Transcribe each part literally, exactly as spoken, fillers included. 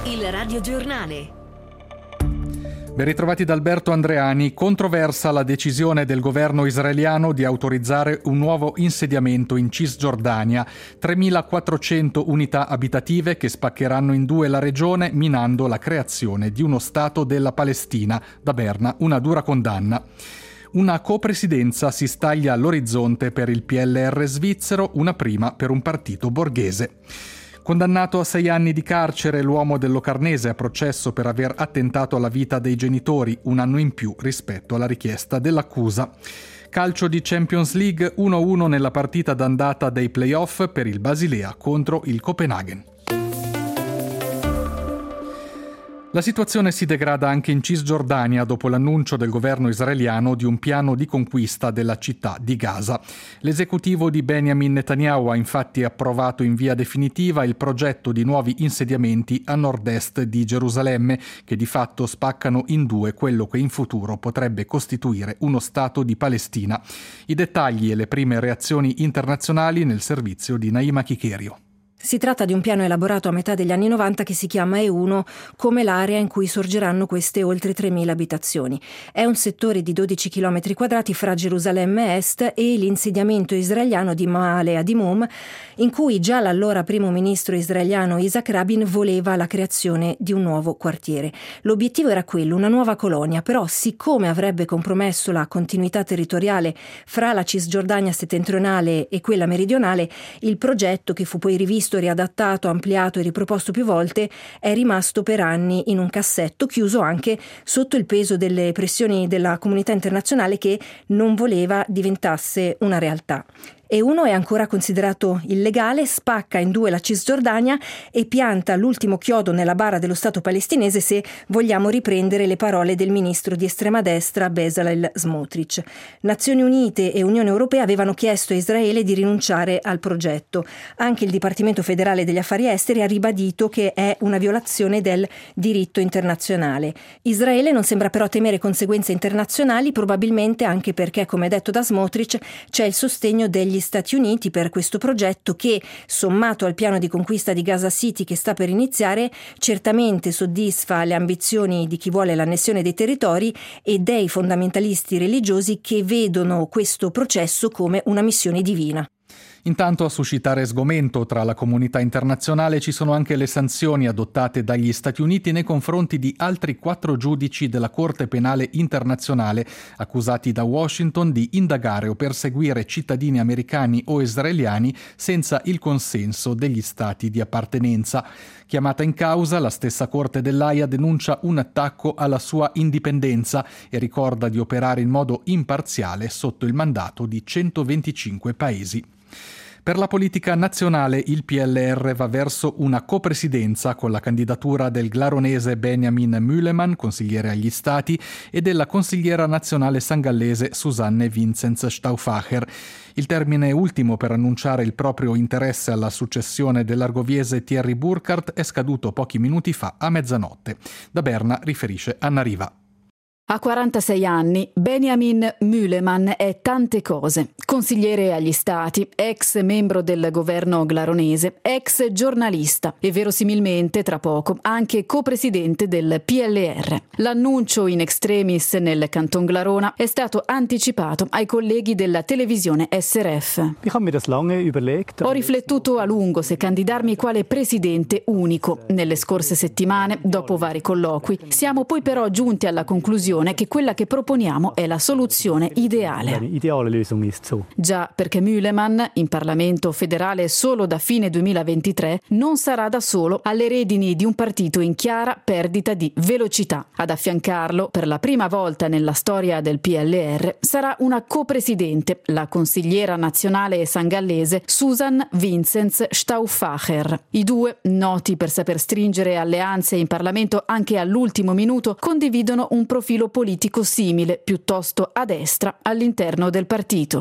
Il radiogiornale. Ben ritrovati da Alberto Andreani. Controversa la decisione del governo israeliano di autorizzare un nuovo insediamento in Cisgiordania. tremilaquattrocento unità abitative che spaccheranno in due la regione, minando la creazione di uno Stato della Palestina. Da Berna una dura condanna. Una copresidenza si staglia all'orizzonte per il P L R svizzero, una prima per un partito borghese. Condannato a sei anni di carcere, l'uomo del Locarnese a processo per aver attentato alla vita dei genitori, un anno in più rispetto alla richiesta dell'accusa. Calcio di Champions League, uno a uno nella partita d'andata dei playoff per il Basilea contro il Copenaghen. La situazione si degrada anche in Cisgiordania dopo l'annuncio del governo israeliano di un piano di conquista della città di Gaza. L'esecutivo di Benjamin Netanyahu ha infatti approvato in via definitiva il progetto di nuovi insediamenti a nord-est di Gerusalemme, che di fatto spaccano in due quello che in futuro potrebbe costituire uno Stato di Palestina. I dettagli e le prime reazioni internazionali nel servizio di Naima Chicherio. Si tratta di un piano elaborato a metà degli anni novanta che si chiama E uno, come l'area in cui sorgeranno queste oltre tremila abitazioni. È un settore di dodici chilometri quadrati fra Gerusalemme Est e l'insediamento israeliano di Ma'ale Adimum, in cui già l'allora primo ministro israeliano Isaac Rabin voleva la creazione di un nuovo quartiere. L'obiettivo era quello, una nuova colonia, però siccome avrebbe compromesso la continuità territoriale fra la Cisgiordania settentrionale e quella meridionale, il progetto, che fu poi rivisto, riadattato, ampliato e riproposto più volte, è rimasto per anni in un cassetto, chiuso anche sotto il peso delle pressioni della comunità internazionale che non voleva diventasse una realtà. E uno è ancora considerato illegale, spacca in due la Cisgiordania e pianta l'ultimo chiodo nella bara dello Stato palestinese, se vogliamo riprendere le parole del ministro di estrema destra Bezalel Smotrich. Nazioni Unite e Unione Europea avevano chiesto a Israele di rinunciare al progetto. Anche il Dipartimento federale degli affari esteri ha ribadito che è una violazione del diritto internazionale. Israele non sembra però temere conseguenze internazionali, probabilmente anche perché, come detto da Smotrich, c'è il sostegno degli Stati Uniti per questo progetto che, sommato al piano di conquista di Gaza City che sta per iniziare, certamente soddisfa le ambizioni di chi vuole l'annessione dei territori e dei fondamentalisti religiosi che vedono questo processo come una missione divina. Intanto a suscitare sgomento tra la comunità internazionale ci sono anche le sanzioni adottate dagli Stati Uniti nei confronti di altri quattro giudici della Corte Penale Internazionale accusati da Washington di indagare o perseguire cittadini americani o israeliani senza il consenso degli stati di appartenenza. Chiamata in causa, la stessa Corte dell'Aia denuncia un attacco alla sua indipendenza e ricorda di operare in modo imparziale sotto il mandato di centoventicinque paesi. Per la politica nazionale il P L R va verso una copresidenza con la candidatura del glaronese Benjamin Müleman, consigliere agli Stati, e della consigliera nazionale sangallese Susanne Vincenz Stauffacher. Il termine ultimo per annunciare il proprio interesse alla successione dell'argoviese Thierry Burkhardt è scaduto pochi minuti fa a mezzanotte. Da Berna riferisce Anna Riva. A quarantasei anni, Benjamin Müleman è tante cose. Consigliere agli Stati, ex membro del governo glaronese, ex giornalista e verosimilmente, tra poco, anche copresidente del P L R. L'annuncio in extremis nel Canton Glarona è stato anticipato ai colleghi della televisione S R F. Ho riflettuto a lungo se candidarmi quale presidente unico. Nelle scorse settimane, dopo vari colloqui, siamo poi però giunti alla conclusione che quella che proponiamo è la soluzione ideale. Già perché Müleman, in Parlamento federale solo da fine duemilaventitré, non sarà da solo alle redini di un partito in chiara perdita di velocità. Ad affiancarlo, per la prima volta nella storia del P L R, sarà una copresidente, la consigliera nazionale sangallese Susan Vincenz Stauffacher. I due, noti per saper stringere alleanze in Parlamento anche all'ultimo minuto, condividono un profilo profilo politico simile, piuttosto a destra, all'interno del partito.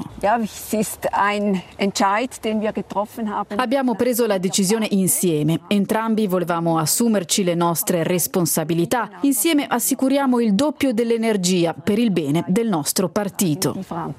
Abbiamo preso la decisione insieme. Entrambi volevamo assumerci le nostre responsabilità. Insieme assicuriamo il doppio dell'energia per il bene del nostro partito.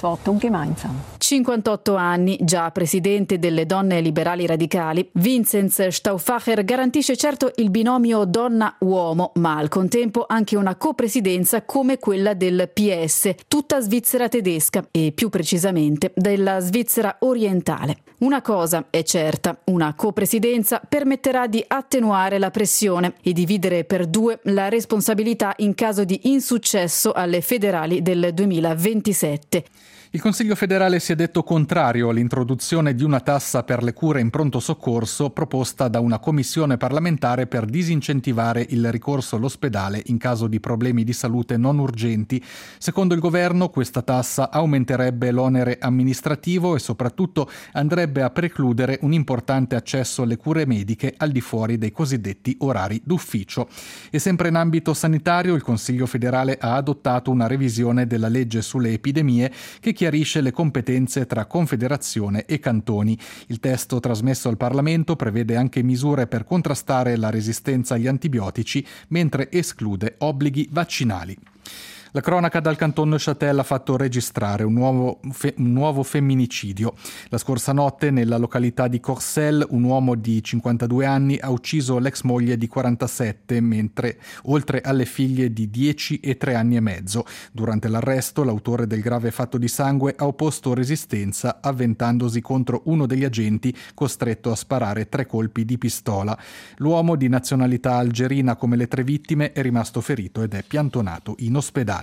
cinquantotto anni, già presidente delle Donne Liberali Radicali, Vinzenz Stauffacher garantisce certo il binomio donna-uomo, ma al contempo anche una copresidenza come quella del P S, tutta svizzera tedesca e più precisamente della Svizzera orientale. Una cosa è certa, una copresidenza permetterà di attenuare la pressione e dividere per due la responsabilità in caso di insuccesso alle federali del duemilaventisette. Il Consiglio federale si è detto contrario all'introduzione di una tassa per le cure in pronto soccorso proposta da una commissione parlamentare per disincentivare il ricorso all'ospedale in caso di problemi di salute non urgenti. Secondo il governo, questa tassa aumenterebbe l'onere amministrativo e soprattutto andrebbe a precludere un importante accesso alle cure mediche al di fuori dei cosiddetti orari d'ufficio. E sempre in ambito sanitario, il Consiglio federale ha adottato una revisione della legge sulle epidemie che chiarisce le competenze tra Confederazione e cantoni. Il testo trasmesso al Parlamento prevede anche misure per contrastare la resistenza agli antibiotici, mentre esclude obblighi vaccinali. La cronaca dal canton Neuchâtel ha fatto registrare un nuovo, fe- un nuovo femminicidio. La scorsa notte, nella località di Courcelles, un uomo di cinquantadue anni ha ucciso l'ex moglie di quarantasette, mentre oltre alle figlie di dieci e tre anni e mezzo. Durante l'arresto, l'autore del grave fatto di sangue ha opposto resistenza, avventandosi contro uno degli agenti, costretto a sparare tre colpi di pistola. L'uomo, di nazionalità algerina come le tre vittime, è rimasto ferito ed è piantonato in ospedale.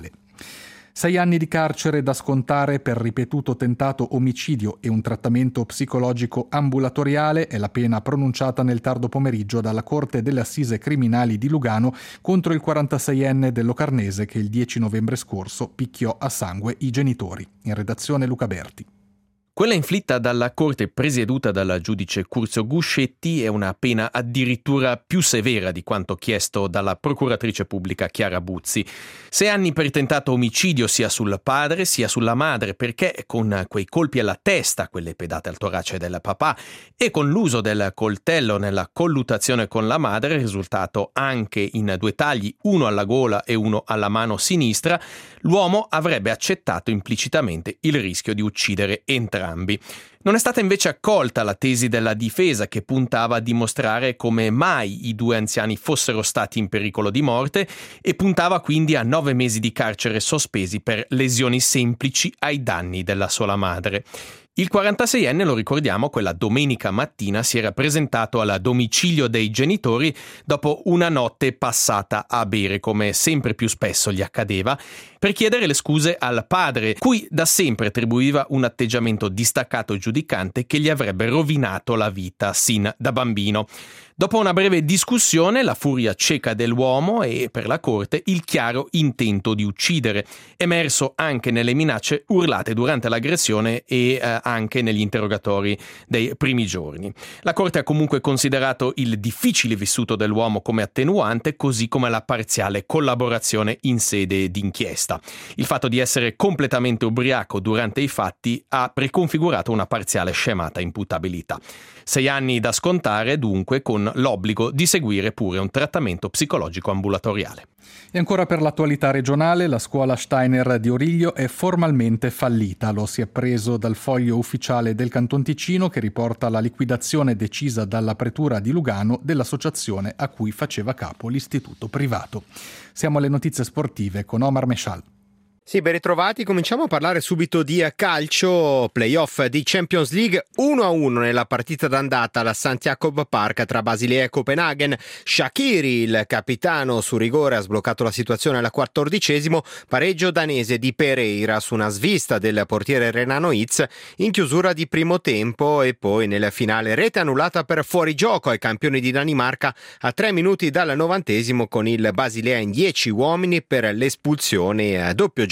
Sei anni di carcere da scontare per ripetuto tentato omicidio e un trattamento psicologico ambulatoriale è la pena pronunciata nel tardo pomeriggio dalla Corte delle Assise Criminali di Lugano contro il quarantaseienne del Locarnese che il dieci novembre scorso picchiò a sangue i genitori. In redazione Luca Berti. Quella inflitta dalla corte presieduta dal giudice Curzio Guscetti è una pena addirittura più severa di quanto chiesto dalla procuratrice pubblica Chiara Buzzi. Sei anni per tentato omicidio sia sul padre sia sulla madre, perché con quei colpi alla testa, quelle pedate al torace del papà, e con l'uso del coltello nella colluttazione con la madre, risultato anche in due tagli, uno alla gola e uno alla mano sinistra, l'uomo avrebbe accettato implicitamente il rischio di uccidere entrambi. Non è stata invece accolta la tesi della difesa che puntava a dimostrare come mai i due anziani fossero stati in pericolo di morte e puntava quindi a nove mesi di carcere sospesi per lesioni semplici ai danni della sola madre. Il quarantaseienne, lo ricordiamo, quella domenica mattina si era presentato al domicilio dei genitori dopo una notte passata a bere, come sempre più spesso gli accadeva, per chiedere le scuse al padre, cui da sempre attribuiva un atteggiamento distaccato e giudicante che gli avrebbe rovinato la vita sin da bambino. Dopo una breve discussione, la furia cieca dell'uomo e, per la corte, il chiaro intento di uccidere, emerso anche nelle minacce urlate durante l'aggressione e eh, anche negli interrogatori dei primi giorni. La corte ha comunque considerato il difficile vissuto dell'uomo come attenuante, così come la parziale collaborazione in sede d'inchiesta. Il fatto di essere completamente ubriaco durante i fatti ha preconfigurato una parziale scemata imputabilità. Sei anni da scontare, dunque, con l'obbligo di seguire pure un trattamento psicologico ambulatoriale. E ancora per l'attualità regionale, la scuola Steiner di Origlio è formalmente fallita. Lo si è appreso dal foglio ufficiale del Canton Ticino che riporta la liquidazione decisa dalla pretura di Lugano dell'associazione a cui faceva capo l'istituto privato. Siamo alle notizie sportive con Omar Meshal. Sì, ben ritrovati. Cominciamo a parlare subito di calcio, playoff di Champions League uno a uno nella partita d'andata alla St. Jacob Park tra Basilea e Copenaghen. Shaqiri, il capitano su rigore, ha sbloccato la situazione al quattordicesimo, pareggio danese di Pereira su una svista del portiere Renano Itz in chiusura di primo tempo e poi nel finale rete annullata per fuorigioco ai campioni di Danimarca a tre minuti dal novantesimo con il Basilea in dieci uomini per l'espulsione, doppio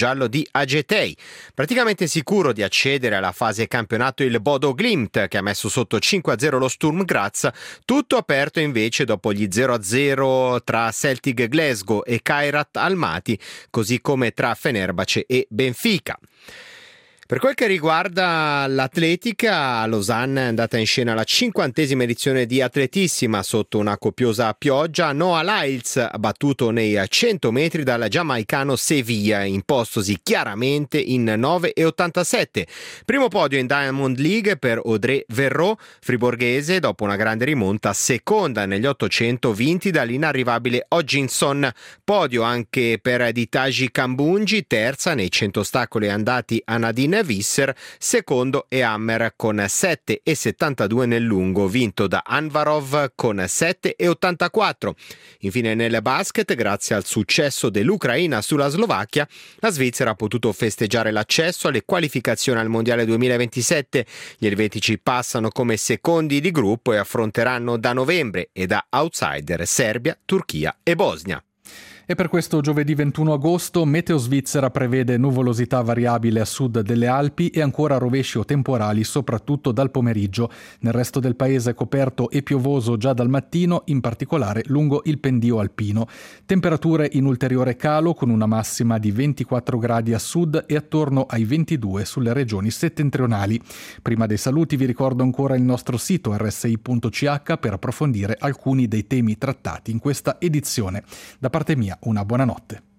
giallo di Agetei. Praticamente sicuro di accedere alla fase campionato il Bodo Glimt, che ha messo sotto cinque a zero lo Sturm Graz, tutto aperto invece dopo gli zero a zero tra Celtic Glasgow e Kairat Almaty, così come tra Fenerbahce e Benfica. Per quel che riguarda l'atletica, a Lausanne è andata in scena la cinquantesima edizione di Atletissima sotto una copiosa pioggia. Noah Lyles ha battuto nei cento metri dal giamaicano Sevilla, impostosi chiaramente in nove e ottantasette. Primo podio in Diamond League per Audrey Verreau, friborghese, dopo una grande rimonta, seconda negli ottocento vinti dall'inarrivabile Hodgkinson. Podio anche per Ditaji Kambunji, terza nei cento ostacoli andati a Nadine Visser, secondo e Hammer con sette e settantadue nel lungo, vinto da Anvarov con sette e ottantaquattro. Infine nel basket, grazie al successo dell'Ucraina sulla Slovacchia, la Svizzera ha potuto festeggiare l'accesso alle qualificazioni al Mondiale duemilaventisette. Gli elvetici passano come secondi di gruppo e affronteranno da novembre e da outsider Serbia, Turchia e Bosnia. E per questo giovedì ventuno agosto Meteo Svizzera prevede nuvolosità variabile a sud delle Alpi e ancora rovesci o temporali soprattutto dal pomeriggio. Nel resto del paese è coperto e piovoso già dal mattino, in particolare lungo il pendio alpino. Temperature in ulteriore calo con una massima di ventiquattro gradi a sud e attorno ai ventidue sulle regioni settentrionali. Prima dei saluti vi ricordo ancora il nostro sito erre esse i punto ci acca per approfondire alcuni dei temi trattati in questa edizione. Da parte mia una buona notte.